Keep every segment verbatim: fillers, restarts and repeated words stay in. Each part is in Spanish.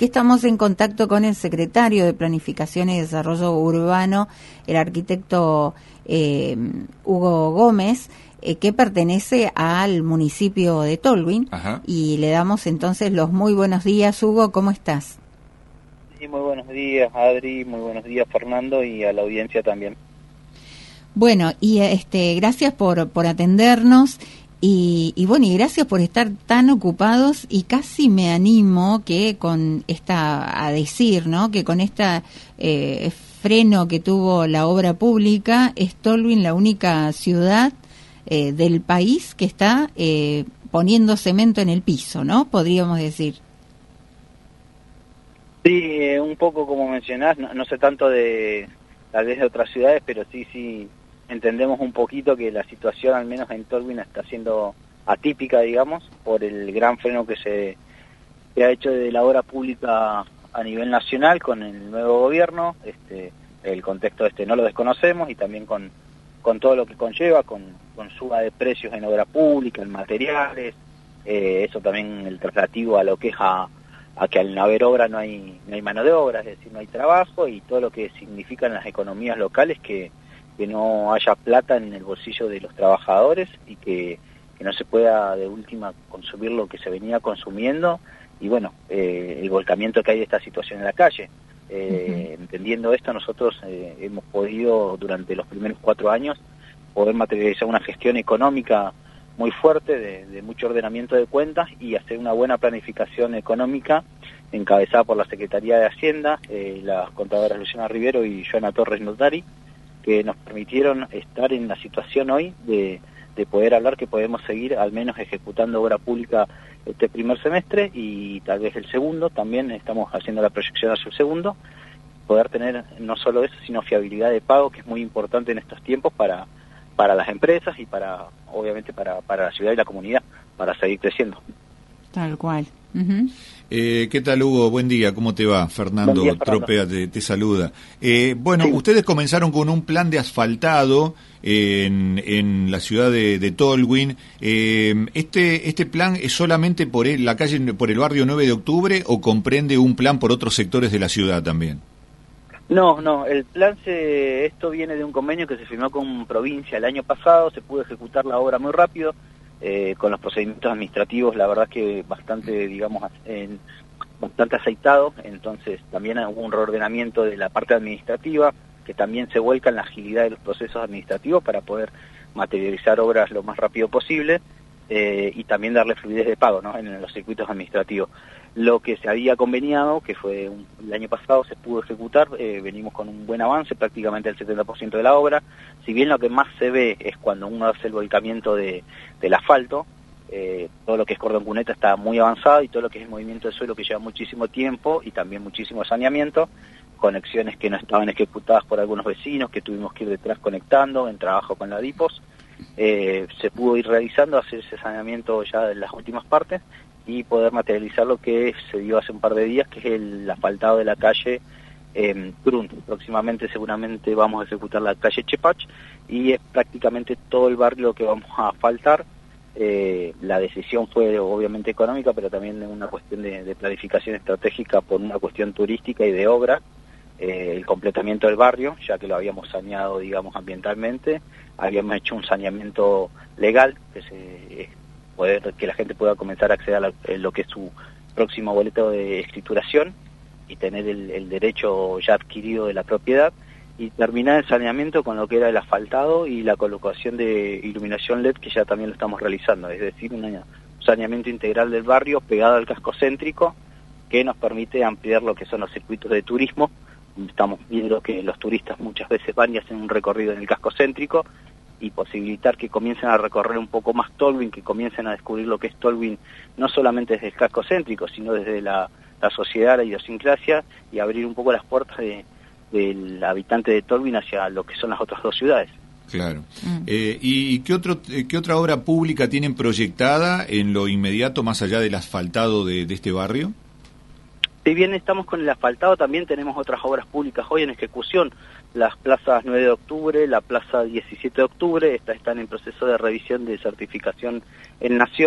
que estamos en contacto con el secretario de Planificación y Desarrollo Urbano, el arquitecto eh, Hugo Gómez, eh, que pertenece al municipio de Tolwyn. Ajá. Y le damos entonces los muy buenos días. Hugo, ¿cómo estás? Sí, muy buenos días, Adri, muy buenos días, Fernando, y a la audiencia también. Bueno, y este, gracias por, por atendernos. Y, y bueno, y gracias por estar tan ocupados, y casi me animo que con esta, a decir, ¿no?, que con esta eh, freno que tuvo la obra pública, es Tolwyn la única ciudad eh, del país que está eh, poniendo cemento en el piso, ¿no?, podríamos decir. Sí, eh, un poco como mencionás, no, no sé tanto de tal vez de otras ciudades, pero sí, sí, entendemos un poquito que la situación, al menos en Tolwyn, está siendo atípica, digamos, por el gran freno que se, se ha hecho de la obra pública a nivel nacional con el nuevo gobierno. Este, el contexto este no lo desconocemos, y también con, con todo lo que conlleva, con, con suba de precios en obra pública, en materiales, eh, eso también el traslativo a lo que es a, a que al no haber obra no hay, no hay mano de obra, es decir, no hay trabajo, y todo lo que significan las economías locales, que que no haya plata en el bolsillo de los trabajadores, y que, que no se pueda de última consumir lo que se venía consumiendo, y bueno, eh, el volcamiento que hay de esta situación en la calle. Eh, uh-huh. Entendiendo esto, nosotros eh, hemos podido durante los primeros cuatro años poder materializar una gestión económica muy fuerte, de, de mucho ordenamiento de cuentas, y hacer una buena planificación económica encabezada por la Secretaría de Hacienda, eh, las contadoras Luciana Rivero y Joana Torres Notari, que nos permitieron estar en la situación hoy de, de poder hablar que podemos seguir al menos ejecutando obra pública este primer semestre, y tal vez el segundo, también estamos haciendo la proyección hacia el segundo, poder tener no solo eso, sino fiabilidad de pago, que es muy importante en estos tiempos para, para las empresas y para, obviamente, para, para la ciudad y la comunidad, para seguir creciendo. Tal cual. Uh-huh. Eh, ¿Qué tal, Hugo? Buen día, ¿cómo te va? Fernando, día, Fernando. Tropea te, te saluda. Eh, bueno, sí. Ustedes comenzaron con un plan de asfaltado en, en la ciudad de, de Tolwyn. Eh, este, ¿Este plan es solamente por el, la calle, por el barrio nueve de octubre, o comprende un plan por otros sectores de la ciudad también? No, no, el plan, se, esto viene de un convenio que se firmó con provincia el año pasado, se pudo ejecutar la obra muy rápido. Eh, con los procedimientos administrativos, la verdad que bastante, digamos, en, bastante aceitado. Entonces también hubo un reordenamiento de la parte administrativa, que también se vuelca en la agilidad de los procesos administrativos para poder materializar obras lo más rápido posible, eh, y también darle fluidez de pago, ¿no?, en los circuitos administrativos. Lo que se había conveniado, que fue un, el año pasado, se pudo ejecutar, eh, venimos con un buen avance, prácticamente el setenta por ciento de la obra. Si bien lo que más se ve es cuando uno hace el volcamiento de, del asfalto, eh, todo lo que es cordón cuneta está muy avanzado, y todo lo que es el movimiento de suelo, que lleva muchísimo tiempo, y también muchísimo saneamiento, conexiones que no estaban ejecutadas por algunos vecinos, que tuvimos que ir detrás conectando, en trabajo con la DIPOS, eh, se pudo ir realizando, hacer ese saneamiento ya de las últimas partes, y poder materializar lo que se dio hace un par de días, que es el asfaltado de la calle eh, Grun. Próximamente seguramente vamos a ejecutar la calle Chepach, y es prácticamente todo el barrio que vamos a asfaltar. Eh, la decisión fue obviamente económica, pero también una cuestión de, de planificación estratégica, por una cuestión turística y de obra, eh, el completamiento del barrio, ya que lo habíamos saneado, digamos, ambientalmente, habíamos hecho un saneamiento legal, que se poder que la gente pueda comenzar a acceder a la, lo que es su próximo boleto de escrituración, y tener el, el derecho ya adquirido de la propiedad, y terminar el saneamiento con lo que era el asfaltado y la colocación de iluminación L E D, que ya también lo estamos realizando, es decir, un saneamiento integral del barrio pegado al casco céntrico, que nos permite ampliar lo que son los circuitos de turismo. Estamos viendo que los turistas muchas veces van y hacen un recorrido en el casco céntrico, y posibilitar que comiencen a recorrer un poco más Tolwyn, que comiencen a descubrir lo que es Tolwyn, no solamente desde el casco céntrico, sino desde la, la sociedad, la idiosincrasia, y abrir un poco las puertas de, del habitante de Tolwyn hacia lo que son las otras dos ciudades. Claro. Mm. Eh, ¿Y qué, otro, qué otra obra pública tienen proyectada en lo inmediato, más allá del asfaltado de, de este barrio? Si bien estamos con el asfaltado, también tenemos otras obras públicas hoy en ejecución. Las plazas nueve de octubre, la plaza diecisiete de octubre, estas están en proceso de revisión de certificación en Nación.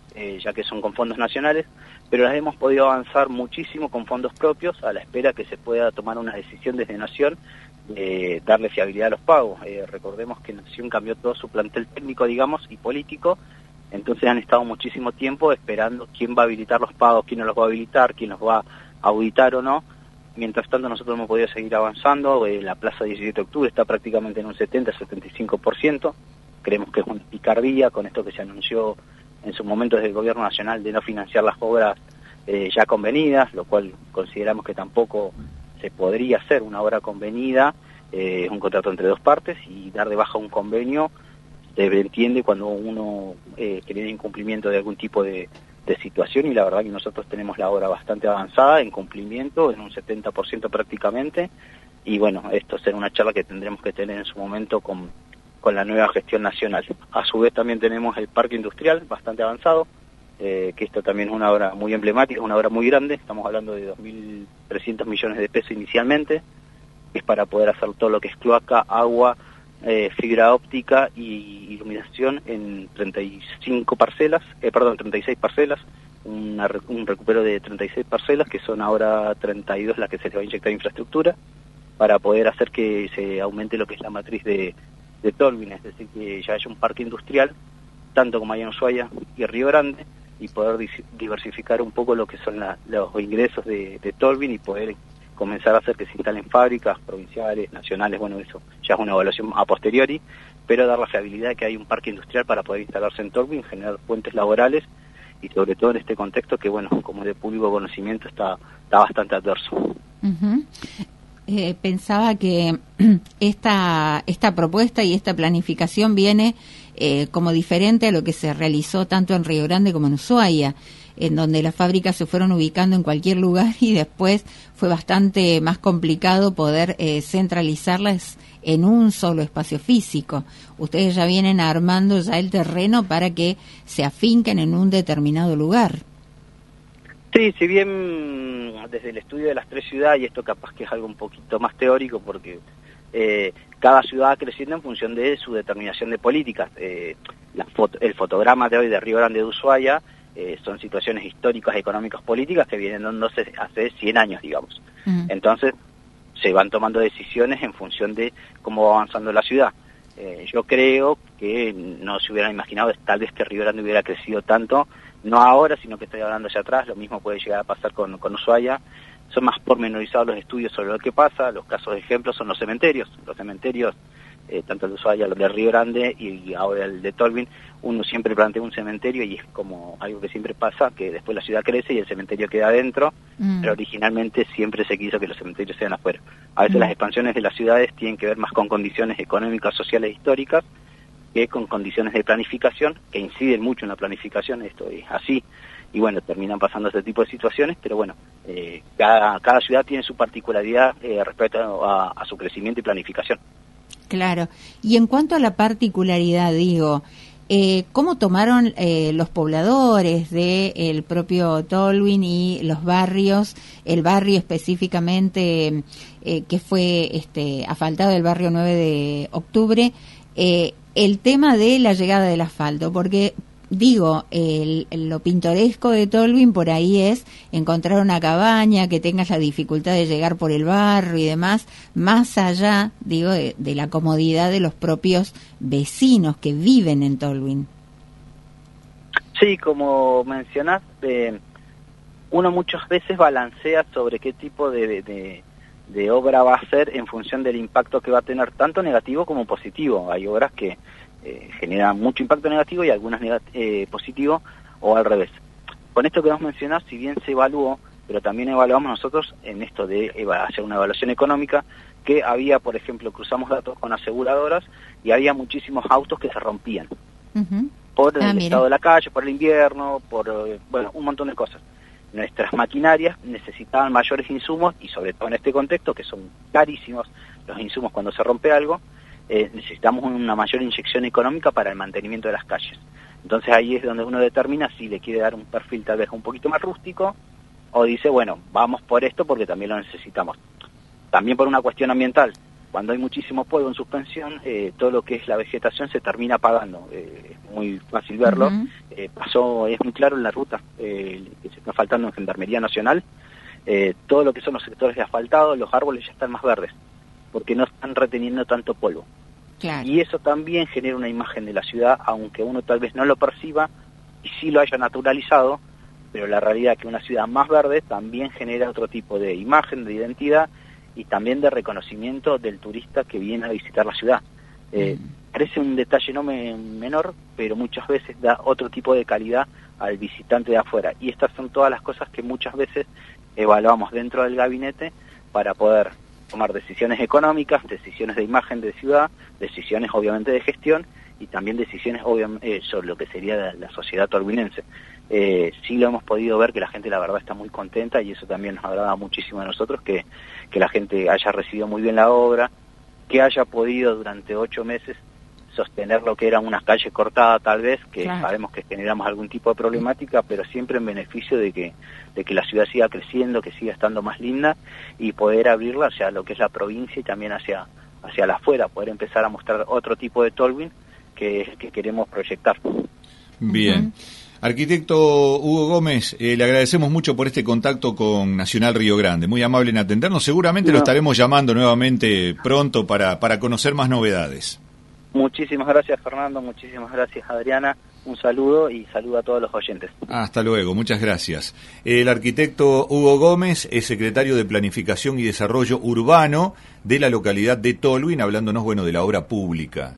eh, ya que son con fondos nacionales, pero las hemos podido avanzar muchísimo con fondos propios, a la espera que se pueda tomar una decisión desde Nación, de darle fiabilidad a los pagos. Eh, recordemos que Nación cambió todo su plantel técnico, digamos, y político, entonces han estado muchísimo tiempo esperando quién va a habilitar los pagos, quién no los va a habilitar, quién los va a auditar o no. Mientras tanto nosotros hemos podido seguir avanzando, eh, la plaza diecisiete de octubre está prácticamente en un setenta a setenta y cinco por ciento, creemos que es una picardía con esto que se anunció en su momento desde el gobierno nacional de no financiar las obras eh, ya convenidas, lo cual consideramos que tampoco se podría hacer una obra convenida, eh, es un contrato entre dos partes, y dar de baja un convenio se entiende cuando uno eh, genera incumplimiento de algún tipo de, de situación, y la verdad que nosotros tenemos la obra bastante avanzada en cumplimiento, en un setenta por ciento prácticamente, y bueno, esto será una charla que tendremos que tener en su momento con, con la nueva gestión nacional. A su vez también tenemos el parque industrial bastante avanzado, eh, que esto también es una obra muy emblemática, una obra muy grande, estamos hablando de dos mil trescientos millones de pesos inicialmente, es para poder hacer todo lo que es cloaca, agua, Eh, fibra óptica y iluminación en treinta y cinco parcelas, eh, perdón, treinta y seis parcelas, una, un recupero de treinta y seis parcelas, que son ahora treinta y dos las que se le va a inyectar infraestructura, para poder hacer que se aumente lo que es la matriz de, de Tolwyn, es decir, que ya haya un parque industrial, tanto como hay en Ushuaia y Río Grande, y poder diversificar un poco lo que son la, los ingresos de, de Tolwyn y poder comenzar a hacer que se instalen fábricas provinciales, nacionales, bueno, eso ya es una evaluación a posteriori, pero dar la fiabilidad de que hay un parque industrial para poder instalarse en Tolwyn, generar puentes laborales, y sobre todo en este contexto que, bueno, como de público conocimiento está, está bastante adverso. Uh-huh. Eh, pensaba que esta, esta propuesta y esta planificación viene eh, como diferente a lo que se realizó tanto en Río Grande como en Ushuaia, en donde las fábricas se fueron ubicando en cualquier lugar y después fue bastante más complicado poder eh, centralizarlas en un solo espacio físico. Ustedes ya vienen armando ya el terreno para que se afinquen en un determinado lugar. Sí, si bien desde el estudio de las tres ciudades, y esto capaz que es algo un poquito más teórico, porque eh, cada ciudad va creciendo en función de su determinación de políticas. Eh, la foto, el fotograma de hoy de Río Grande de Ushuaia Eh, son situaciones históricas, económicas, políticas que vienen dándose hace cien años, digamos. Uh-huh. Entonces, se van tomando decisiones en función de cómo va avanzando la ciudad. Eh, yo creo que no se hubieran imaginado tal vez que Río Grande hubiera crecido tanto, no ahora, sino que estoy hablando hacia atrás, lo mismo puede llegar a pasar con, con Ushuaia. Son más pormenorizados los estudios sobre lo que pasa, los casos de ejemplo son los cementerios. Los cementerios, eh, tanto el de Ushuaia, el de Río Grande y ahora el de Tolwyn, uno siempre plantea un cementerio y es como algo que siempre pasa, que después la ciudad crece y el cementerio queda adentro, mm. pero originalmente siempre se quiso que los cementerios sean afuera. A veces mm. las expansiones de las ciudades tienen que ver más con condiciones económicas, sociales, históricas, que con condiciones de planificación, que inciden mucho en la planificación, esto es así, y bueno, terminan pasando este tipo de situaciones, pero bueno, eh, cada, cada ciudad tiene su particularidad eh, respecto a, a su crecimiento y planificación. Claro, y en cuanto a la particularidad, digo, Eh, ¿cómo tomaron eh, los pobladores de el propio Tolwyn y los barrios, el barrio específicamente eh, que fue este asfaltado, el barrio nueve de octubre, eh, el tema de la llegada del asfalto? Porque digo, el, lo pintoresco de Tolwyn por ahí es encontrar una cabaña, que tengas la dificultad de llegar por el barrio y demás, más allá, digo, de, de la comodidad de los propios vecinos que viven en Tolwyn. Sí, como mencionás, eh, uno muchas veces balancea sobre qué tipo de, de, de obra va a hacer en función del impacto que va a tener, tanto negativo como positivo. Hay obras que Eh, genera mucho impacto negativo y algunas negat- eh, positivo, o al revés. Con esto que vos mencionás, si bien se evaluó, pero también evaluamos nosotros en esto de eva- hacer una evaluación económica, que había, por ejemplo, cruzamos datos con aseguradoras y había muchísimos autos que se rompían. Uh-huh. Por ah, el mira. estado de la calle, por el invierno, por, eh, bueno, un montón de cosas. Nuestras maquinarias necesitaban mayores insumos, y sobre todo en este contexto, que son carísimos los insumos cuando se rompe algo, Eh, necesitamos una mayor inyección económica para el mantenimiento de las calles. Entonces ahí es donde uno determina si le quiere dar un perfil tal vez un poquito más rústico, o dice, bueno, vamos por esto porque también lo necesitamos. También por una cuestión ambiental. cuando hay muchísimo polvo en suspensión, eh, todo lo que es la vegetación se termina apagando. Eh, es muy fácil verlo. Uh-huh. Eh, pasó, es muy claro en la ruta eh, que se está asfaltando en Gendarmería Nacional. Eh, todo lo que son los sectores de asfaltado, los árboles ya están más verdes, porque no están reteniendo tanto polvo. Claro. Y eso también genera una imagen de la ciudad, aunque uno tal vez no lo perciba y sí lo haya naturalizado, pero la realidad es que una ciudad más verde también genera otro tipo de imagen, de identidad y también de reconocimiento del turista que viene a visitar la ciudad. Eh, mm. Parece un detalle no me, menor, pero muchas veces da otro tipo de calidad al visitante de afuera. Y estas son todas las cosas que muchas veces evaluamos dentro del gabinete para poder tomar decisiones económicas, decisiones de imagen de ciudad, decisiones obviamente de gestión y también decisiones obviamente eh, sobre lo que sería la, la sociedad tolhuinense. Eh, sí lo hemos podido ver que la gente la verdad está muy contenta y eso también nos agrada muchísimo a nosotros, que, que la gente haya recibido muy bien la obra, que haya podido durante ocho meses sostener lo que era una calle cortada tal vez, que claro. Sabemos que generamos algún tipo de problemática, pero siempre en beneficio de que, de que la ciudad siga creciendo, que siga estando más linda y poder abrirla hacia lo que es la provincia y también hacia, hacia la afuera, poder empezar a mostrar otro tipo de Tolhuin que es el que queremos proyectar. Bien. Uh-huh. Arquitecto Hugo Gómez, eh, le agradecemos mucho por este contacto con Nacional Río Grande, muy amable en atendernos, seguramente no. Lo estaremos llamando nuevamente pronto para, para conocer más novedades. Muchísimas gracias Fernando, muchísimas gracias Adriana, un saludo y saludo a todos los oyentes. Hasta luego, muchas gracias. El arquitecto Hugo Gómez es secretario de Planificación y Desarrollo Urbano de la localidad de Tolhuin, hablándonos bueno de la obra pública.